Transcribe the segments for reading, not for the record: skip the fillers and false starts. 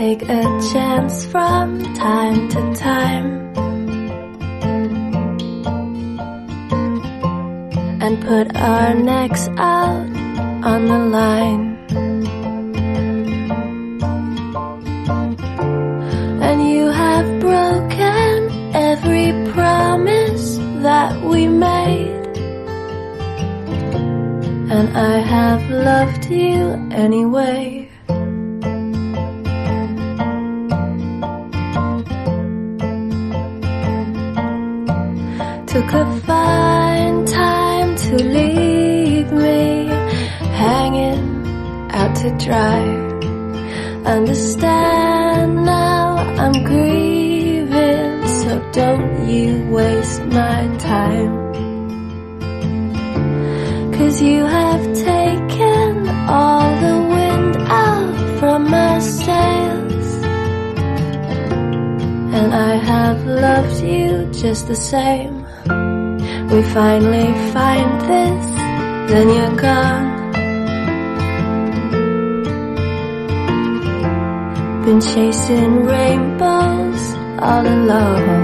take a chance from time to time and put our necks out on the line. And you have broken every promise that we made, and I have loved you anyway. Took a fine time to leave me hanging out to dry. Understand now I'm grieving, so don't you waste my time. 'Cause you have taken all the wind out from my sails, and I have loved you just the same. We finally find this, then you're gone. Been chasing rainbows all alone,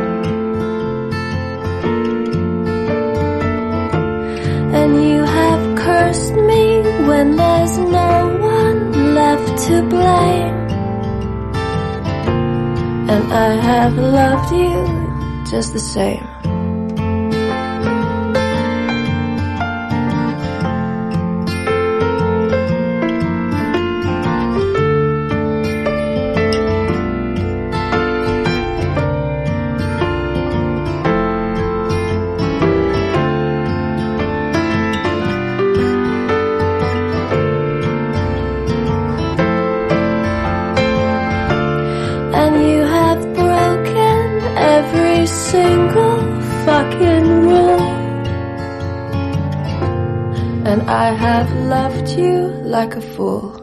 and you have cursed me when there's no one left to blame. And I have loved you just the same. Every single fucking rule, and I have loved you like a fool.